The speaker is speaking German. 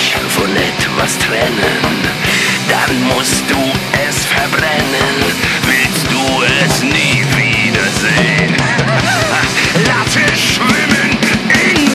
dich von etwas trennen, dann musst du es verbrennen. Willst du es nie wiedersehen?